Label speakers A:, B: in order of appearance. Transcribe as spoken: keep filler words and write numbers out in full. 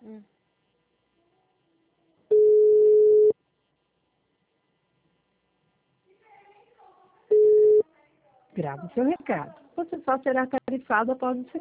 A: Hum.
B: Grave seu recado. Você só será tarifado após o